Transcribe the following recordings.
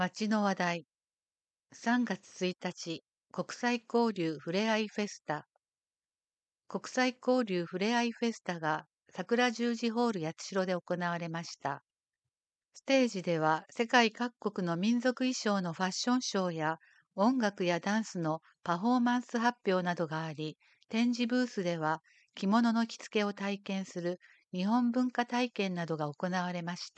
街の話題。3月1日、国際交流ふれあいフェスタ。国際交流ふれあいフェスタが桜十字ホール八代で行われました。ステージでは世界各国の民族衣装のファッションショーや音楽やダンスのパフォーマンス発表などがあり、展示ブースでは着物の着付けを体験する日本文化体験などが行われました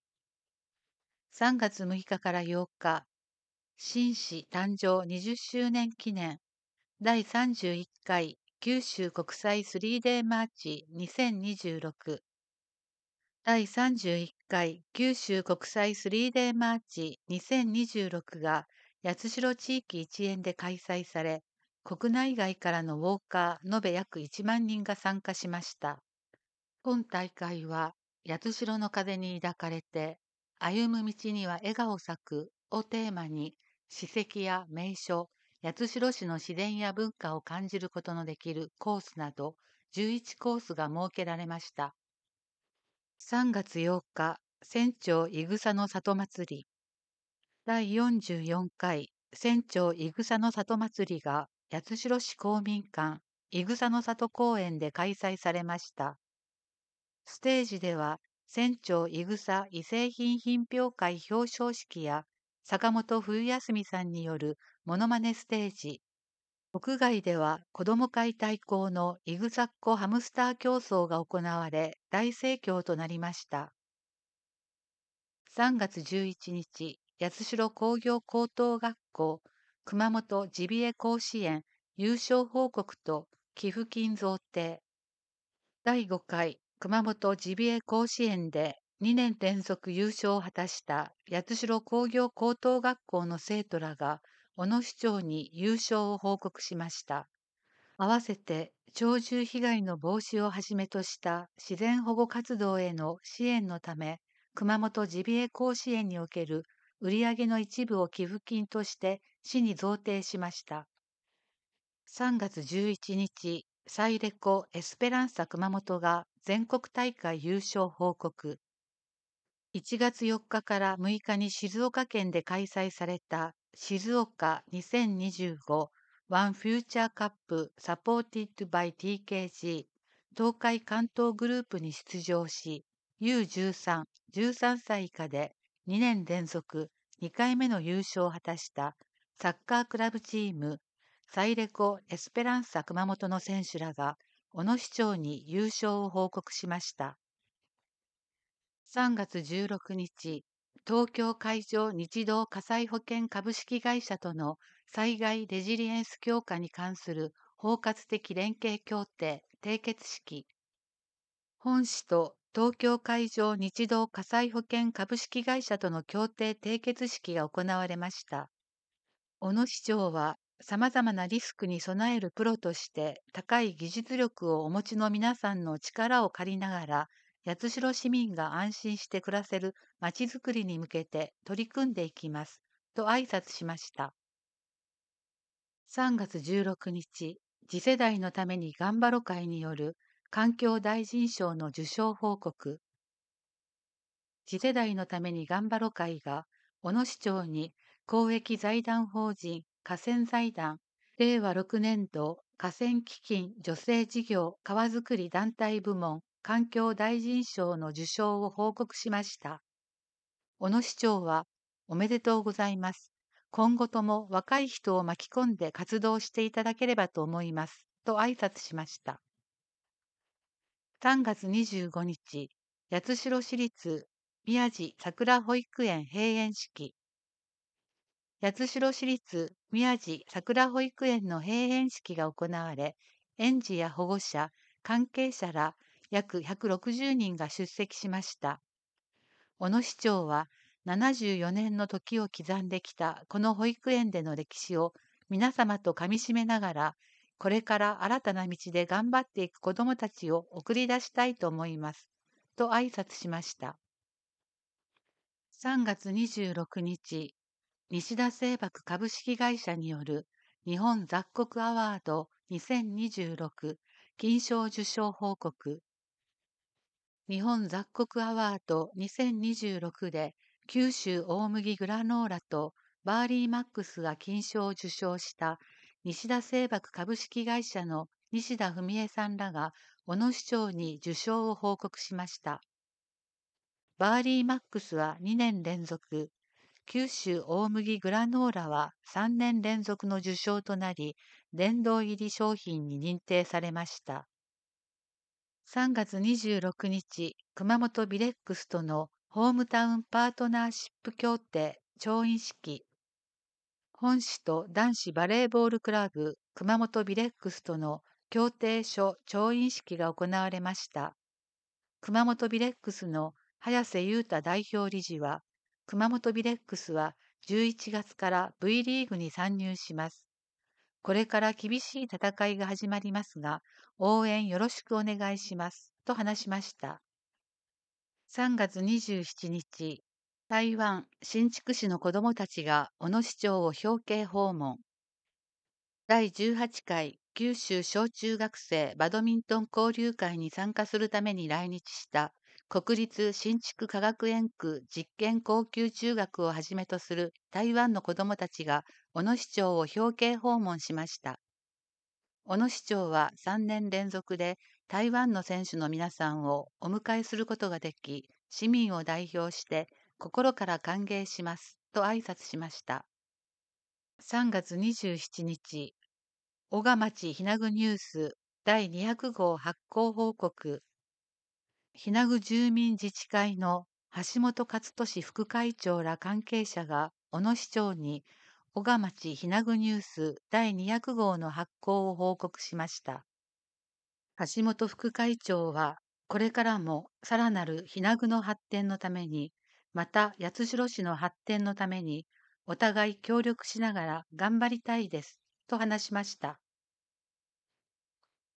。3月6日から8日、紳士誕生20周年記念第31回九州国際 3D マーチ2026第31回九州国際 3D マーチ2026が八代地域一円で開催され、国内外からのウォーカー延べ約1万人が参加しました。本大会は八代の風に抱かれて歩む道には笑顔咲くをテーマに、史跡や名所、八代市の自然や文化を感じることのできるコースなど11コースが設けられました。3月8日、船長いぐさの里祭り。第44回船長いぐさの里祭りが八代市公民館いぐさの里公園で開催されました。ステージでは、船長いぐさ異製品品評会表彰式や坂本冬休さんによるモノマネステージ、屋外では子ども会対抗のいぐさっこハムスター競争が行われ大盛況となりました。3月11日、八代工業高等学校熊本ジビエ甲子園優勝報告と寄付金贈呈。第5回熊本ジビエ甲子園で2年連続優勝を果たした八代工業高等学校の生徒らが小野市長に優勝を報告しました。合わせて鳥獣被害の防止をはじめとした自然保護活動への支援のため、熊本ジビエ甲子園における売上の一部を寄付金として市に贈呈しました。3月11日、サイレコ・エスペランサ熊本が全国大会優勝報告。1月4日から6日に静岡県で開催された静岡2025ワンフューチャーカップサポーティッドバイ TKG 東海関東グループに出場し、U13、13歳以下で2年連続2回目の優勝を果たしたサッカークラブチームサイレコ・エスペランサ熊本の選手らが小野市長に優勝を報告しました。3月16日、東京海上日動火災保険株式会社との災害レジリエンス強化に関する包括的連携協定締結式。本市と東京海上日動火災保険株式会社との協定締結式が行われました。小野市長は、様々なリスクに備えるプロとして高い技術力をお持ちの皆さんの力を借りながら、八代市民が安心して暮らせるまちづくりに向けて取り組んでいきます、と挨拶しました。3月16日、次世代のために頑張ろ会による環境大臣賞の受賞報告。次世代のために頑張ろ会が、小野市長に公益財団法人河川財団令和6年度河川基金助成事業川づくり団体部門環境大臣賞の受賞を報告しました。小野市長は、おめでとうございます。今後とも若い人を巻き込んで活動していただければと思います。と挨拶しました。3月25日、八代市立宮地桜保育園閉園式。八代市立宮地桜保育園の閉園式が行われ、園児や保護者、関係者ら約160人が出席しました。小野市長は、74年の時を刻んできたこの保育園での歴史を皆様とかみしめながら、これから新たな道で頑張っていく子どもたちを送り出したいと思います。と挨拶しました。3月26日、西田製薬株式会社による日本雑穀アワード2026金賞受賞報告。日本雑穀アワード2026で九州大麦グラノーラとバーリーマックスが金賞を受賞した西田製薬株式会社の西田文江さんらが小野市長に受賞を報告しました。バーリーマックスは2年連続、九州大麦グラノーラは3年連続の受賞となり、殿堂入り商品に認定されました。3月26日、熊本ビレックスとのホームタウンパートナーシップ協定調印式、本市と男子バレーボールクラブ熊本ビレックスとの協定書調印式が行われました。熊本ビレックスの早瀬雄太代表理事は、熊本ビレックスは11月から V リーグに参入します。これから厳しい戦いが始まりますが、応援よろしくお願いします。と話しました。3月27日、台湾新竹市の子どもたちが小野市長を表敬訪問。第18回九州小中学生バドミントン交流会に参加するために来日した国立新竹科学園区実験高級中学をはじめとする台湾の子どもたちが小野市長を表敬訪問しました。小野市長は3年連続で台湾の選手の皆さんをお迎えすることができ、市民を代表して心から歓迎しますと挨拶しました。3月27日、小賀町ひなぐニュース第200号発行報告。ひなぐ住民自治会の橋本勝利副会長ら関係者が小野市長に小賀町ひなぐニュース第200号の発行を報告しました。橋本副会長は、これからもさらなるひなぐの発展のために、また八代市の発展のために、お互い協力しながら頑張りたいです、と話しました。